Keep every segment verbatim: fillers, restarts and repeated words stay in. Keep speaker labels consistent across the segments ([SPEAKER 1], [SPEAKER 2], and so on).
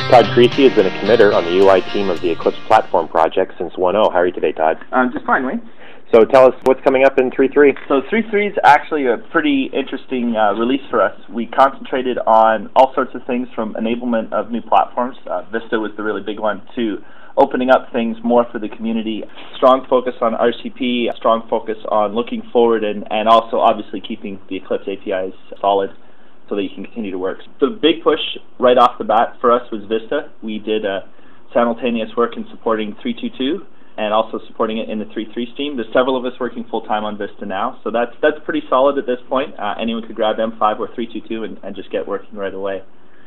[SPEAKER 1] Todd Creasy has been a committer on the U I team of the Eclipse Platform project since one point oh. How are you today, Todd?
[SPEAKER 2] Um, just fine, Wayne.
[SPEAKER 1] So tell us what's coming up in three point three.
[SPEAKER 2] So three point three is actually a pretty interesting uh, release for us. We concentrated on all sorts of things from enablement of new platforms. Uh, Vista was the really big one, to opening up things more for the community. Strong focus on R C P, strong focus on looking forward, and, and also obviously keeping the Eclipse A P Is solid so that you can continue to work. The big push right off the bat for us was Vista. We did uh, simultaneous work in supporting three point two two and also supporting it in the three point three stream. There's several of us working full-time on Vista now, so that's that's pretty solid at this point. Uh, anyone could grab M five or three point two two and, and just get working right away.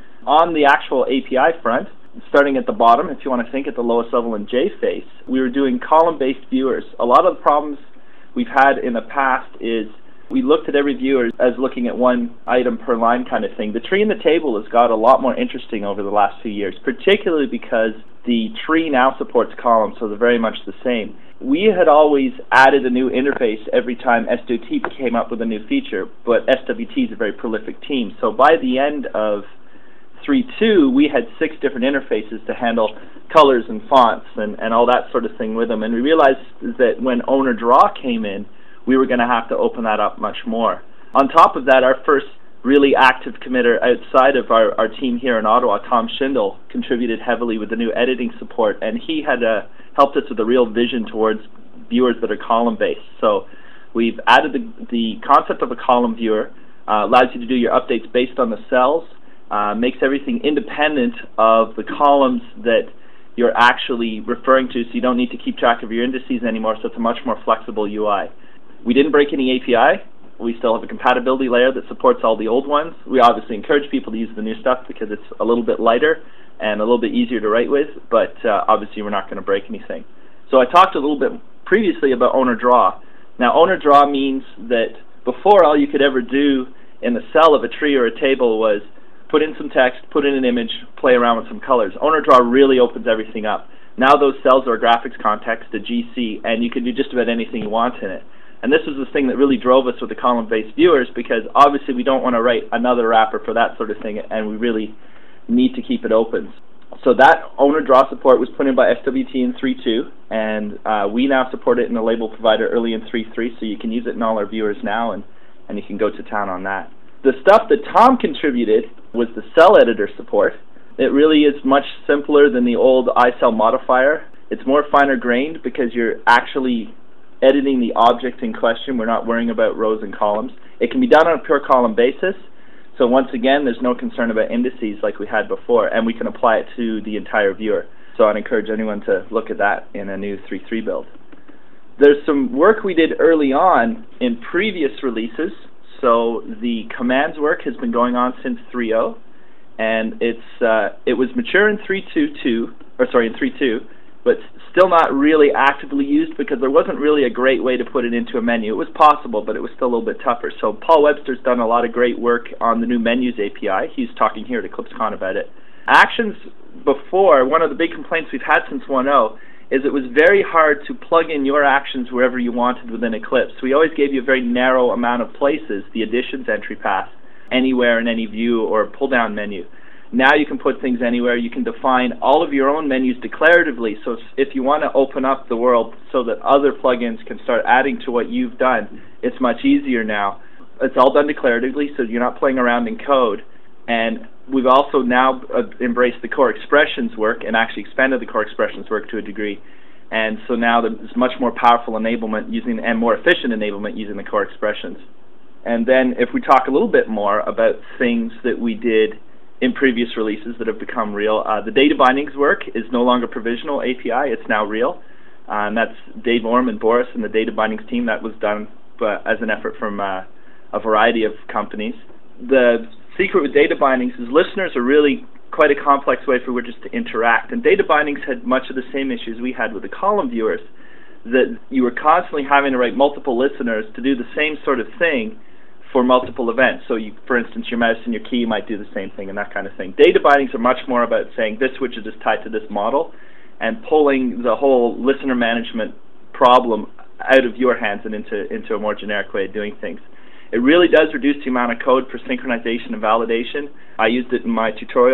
[SPEAKER 2] On the actual A P I front, starting at the bottom, if you want to think at the lowest level in JFace, we were doing column-based viewers. A lot of the problems we've had in the past is we looked at every viewer as looking at one item per line kind of thing. The tree in the table has got a lot more interesting over the last few years, particularly because the tree now supports columns, so they're very much the same. We had always added a new interface every time S W T came up with a new feature, but S W T is a very prolific team. So by the end of three point two, we had six different interfaces to handle colors and fonts and, and all that sort of thing with them. And we realized that when Owner Draw came in, we were going to have to open that up much more. On top of that, our first really active committer outside of our, our team here in Ottawa, Tom Schindel, contributed heavily with the new editing support, and he had uh, helped us with a real vision towards viewers that are column-based. So we've added the, the concept of a column viewer, uh, allows you to do your updates based on the cells, uh, makes everything independent of the columns that you're actually referring to, so you don't need to keep track of your indices anymore, so it's a much more flexible U I. We didn't break any A P I. We still have a compatibility layer that supports all the old ones. We obviously encourage people to use the new stuff because it's a little bit lighter and a little bit easier to write with, but uh, obviously we're not going to break anything. So I talked a little bit previously about Owner Draw. Now, Owner Draw means that before, all you could ever do in the cell of a tree or a table was put in some text, put in an image, play around with some colors. Owner Draw really opens everything up. Now those cells are a graphics context, a G C, and you can do just about anything you want in it. And this was the thing that really drove us with the column-based viewers, because obviously we don't want to write another wrapper for that sort of thing, and we really need to keep it open. So that Owner Draw support was put in by S W T in three point two, and uh, we now support it in the label provider early in three point three, so you can use it in all our viewers now, and, and you can go to town on that. The stuff that Tom contributed was the cell editor support. It really is much simpler than the old iCell modifier. It's more finer grained because you're actually editing the object in question. We're not worrying about rows and columns. It can be done on a pure column basis, so once again there's no concern about indices like we had before, and we can apply it to the entire viewer. So I'd encourage anyone to look at that in a new three point three build. There's some work we did early on in previous releases. So the commands work has been going on since three point oh, and it's uh, it was mature in three point two two, or sorry, in three point two, but still not really actively used because there wasn't really a great way to put it into a menu. It was possible, but it was still a little bit tougher. So Paul Webster's done a lot of great work on the new menus A P I. He's talking here at EclipseCon about it. Actions before, one of the big complaints we've had since one point oh is it was very hard to plug in your actions wherever you wanted within Eclipse. We always gave you a very narrow amount of places, the additions entry path, anywhere in any view or pull-down menu. Now you can put things anywhere. You can define all of your own menus declaratively, so if you want to open up the world so that other plugins can start adding to what you've done, it's much easier now. It's all done declaratively, so you're not playing around in code. And we've also now uh, embraced the core expressions work and actually expanded the core expressions work to a degree. And so now there's much more powerful enablement using and more efficient enablement using the core expressions. And then if we talk a little bit more about things that we did in previous releases that have become real, uh, the data bindings work is no longer provisional A P I, it's now real. Uh, and that's Dave Orm and Boris and the data bindings team. That was done uh, as an effort from uh, a variety of companies. The secret with data bindings is listeners are really quite a complex way for widgets to interact, and data bindings had much of the same issues we had with the column viewers, that you were constantly having to write multiple listeners to do the same sort of thing for multiple events. So you, for instance, your mouse and your key might do the same thing and that kind of thing. Data bindings are much more about saying this widget is tied to this model and pulling the whole listener management problem out of your hands and into, into a more generic way of doing things. It really does reduce the amount of code for synchronization and validation. I used it in my tutorial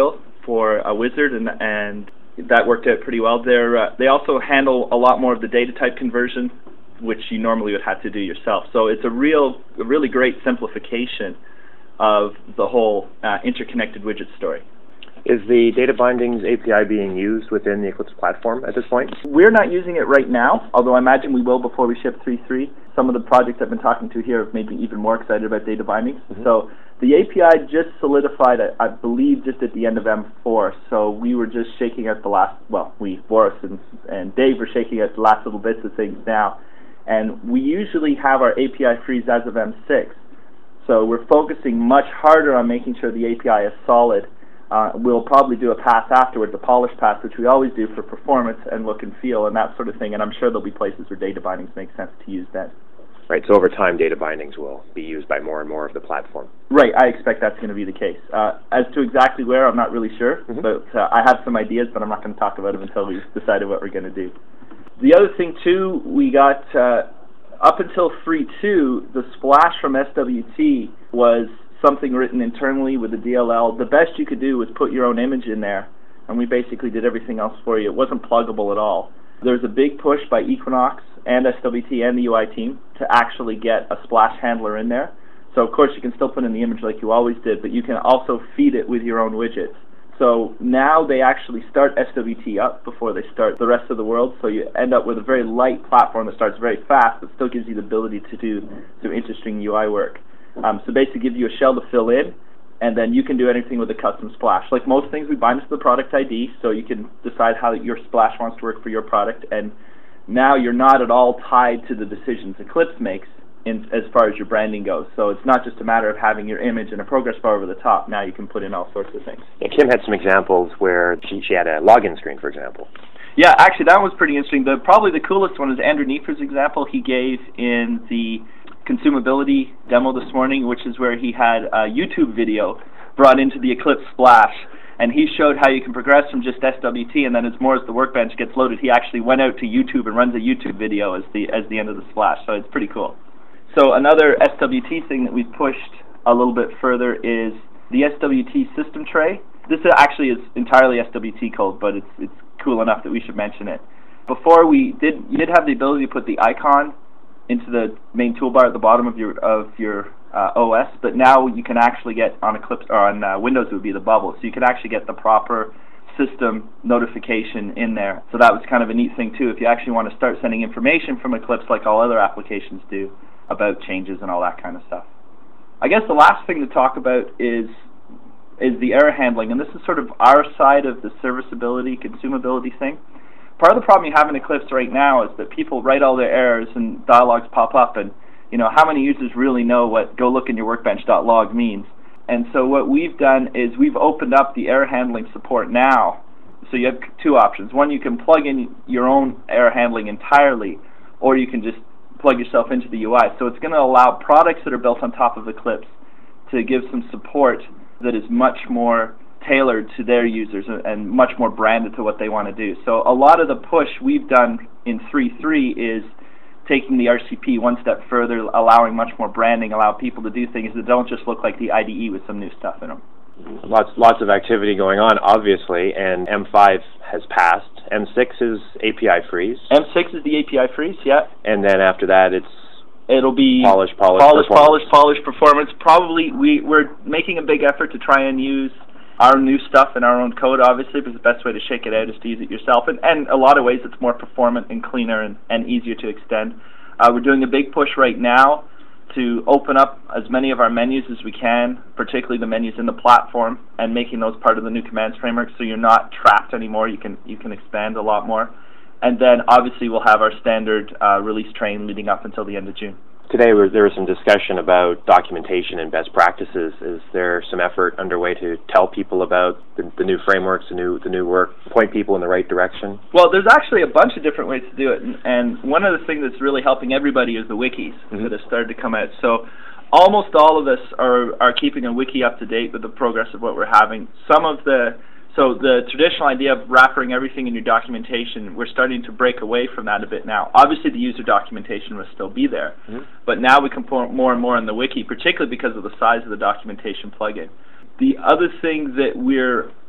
[SPEAKER 2] for a wizard, and and that worked out pretty well. They're, uh, they also handle a lot more of the data type conversion, which you normally would have to do yourself. So it's a real, a really great simplification of the whole uh, interconnected widget story.
[SPEAKER 1] Is the data bindings A P I being used within the Eclipse platform at this point?
[SPEAKER 2] We're not using it right now, although I imagine we will before we ship three point three. Some of the projects I've been talking to here have made me even more excited about data bindings. Mm-hmm. So the A P I just solidified, I believe, just at the end of M four. So we were just shaking out the last, well, we, Boris and, and Dave were shaking out the last little bits of things now. And we usually have our A P I freeze as of M six. So we're focusing much harder on making sure the A P I is solid. Uh, we'll probably do a pass afterwards, a polish pass, which we always do for performance and look and feel and that sort of thing. And I'm sure there'll be places where data bindings make sense to use then.
[SPEAKER 1] Right, so over time data bindings will be used by more and more of the platform.
[SPEAKER 2] Right, I expect that's going to be the case. Uh, as to exactly where, I'm not really sure, mm-hmm. but uh, I have some ideas, but I'm not going to talk about them until we've decided what we're going to do. The other thing, too, we got, uh, up until three point two, the splash from S W T was something written internally with the D L L. The best you could do was put your own image in there, and we basically did everything else for you. It wasn't pluggable at all. There's a big push by Equinox and S W T and the U I team to actually get a splash handler in there. So of course you can still put in the image like you always did, but you can also feed it with your own widgets. So now they actually start S W T up before they start the rest of the world, so you end up with a very light platform that starts very fast but still gives you the ability to do some interesting U I work. Um, so basically gives you a shell to fill in, and then you can do anything with a custom splash. Like most things, we bind it to the product I D, so you can decide how your splash wants to work for your product, and now you're not at all tied to the decisions Eclipse makes in, as far as your branding goes. So it's not just a matter of having your image and a progress bar over the top. Now you can put in all sorts of things.
[SPEAKER 1] And Kim had some examples where she, she had a login screen, for example.
[SPEAKER 2] Yeah, actually that was pretty interesting. The, probably the coolest one is Andrew Niefer's example he gave in the consumability demo this morning, which is where he had a YouTube video brought into the Eclipse Splash, and he showed how you can progress from just S W T, and then as more as the workbench gets loaded, he actually went out to YouTube and runs a YouTube video as the as the end of the Splash, so it's pretty cool. So another S W T thing that we've pushed a little bit further is the S W T system tray. This actually is entirely S W T code, but it's it's cool enough that we should mention it. Before we did, you did have the ability to put the icon into the main toolbar at the bottom of your of your uh, O S, but now you can actually get on Eclipse or on uh, Windows it would be the bubble, so you can actually get the proper system notification in there. So that was kind of a neat thing too. If you actually want to start sending information from Eclipse like all other applications do about changes and all that kind of stuff. I guess the last thing to talk about is is the error handling, and this is sort of our side of the serviceability, consumability thing. Part of the problem you have in Eclipse right now is that people write all their errors and dialogues pop up, and you know how many users really know what go look in your workbench.log means. And so what we've done is we've opened up the error handling support now. So you have two options. One, you can plug in your own error handling entirely, or you can just plug yourself into the U I. So it's going to allow products that are built on top of Eclipse to give some support that is much more tailored to their users and much more branded to what they want to do. So a lot of the push we've done in three point three is taking the R C P one step further, allowing much more branding, allow people to do things that don't just look like the I D E with some new stuff in them.
[SPEAKER 1] Lots, lots of activity going on, obviously, and M five has passed. M six is A P I freeze.
[SPEAKER 2] M six is the A P I freeze, yeah.
[SPEAKER 1] And then after that, it's
[SPEAKER 2] It'll be
[SPEAKER 1] polish, polish,
[SPEAKER 2] polish,
[SPEAKER 1] performance.
[SPEAKER 2] polish, polish, performance. Probably we, we're making a big effort to try and use our new stuff in our own code, obviously, because the best way to shake it out is to use it yourself. And, and a lot of ways it's more performant and cleaner and, and easier to extend. Uh, we're doing a big push right now to open up as many of our menus as we can, particularly the menus in the platform, and making those part of the new commands framework so you're not trapped anymore. You can, you can expand a lot more. And then, obviously, we'll have our standard uh, release train leading up until the end of June.
[SPEAKER 1] Today there was some discussion about documentation and best practices. Is there some effort underway to tell people about the, the new frameworks, the new the new work, point people in the right direction?
[SPEAKER 2] Well, there's actually a bunch of different ways to do it, and, and one of the things that's really helping everybody is the wikis mm-hmm. that have started to come out. So almost all of us are, are keeping a wiki up to date with the progress of what we're having. Some of the So the traditional idea of wrapping everything in your documentation, we're starting to break away from that a bit now. Obviously, the user documentation will still be there, mm-hmm. but now we can put more and more in the wiki, particularly because of the size of the documentation plugin. The other thing that we're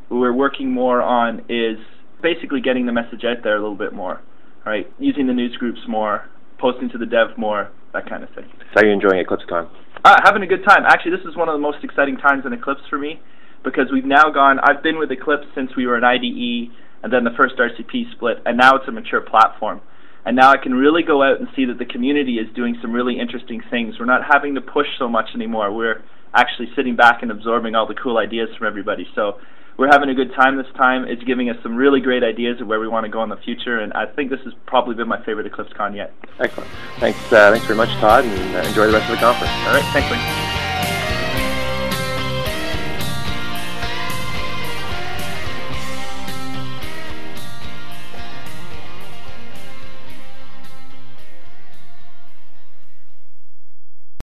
[SPEAKER 2] we're working more on is basically getting the message out there a little bit more, right? Using the news groups more, posting to the dev more, that kind of thing.
[SPEAKER 1] So how are you enjoying EclipseCon?
[SPEAKER 2] Uh, having a good time. Actually, this is one of the most exciting times in Eclipse for me, because we've now gone, I've been with Eclipse since we were an I D E, and then the first R C P split, and now it's a mature platform. And now I can really go out and see that the community is doing some really interesting things. We're not having to push so much anymore. We're actually sitting back and absorbing all the cool ideas from everybody. So we're having a good time this time. It's giving us some really great ideas of where we want to go in the future, and I think this has probably been my favorite EclipseCon yet.
[SPEAKER 1] Excellent. Thanks, uh, thanks very much, Todd, and uh, enjoy the rest of the conference.
[SPEAKER 2] All right, thanks, Wayne.